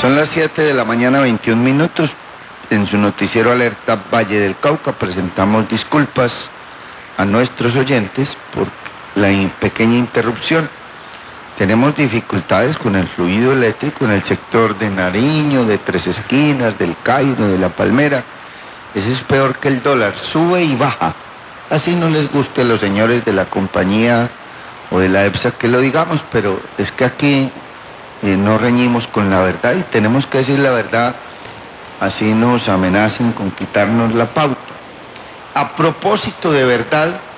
Son las 7 de la mañana, 21 minutos. En su noticiero Alerta Valle del Cauca presentamos disculpas a nuestros oyentes por la pequeña interrupción. Tenemos dificultades con el fluido eléctrico en el sector de Nariño, de Tres Esquinas, del Cairo, de La Palmera. Ese es peor que el dólar, sube y baja. Así no les guste a los señores de la compañía o de la EPSA que lo digamos, pero es que aquí no reñimos con la verdad y tenemos que decir la verdad, así nos amenacen con quitarnos la pauta. A propósito de verdad,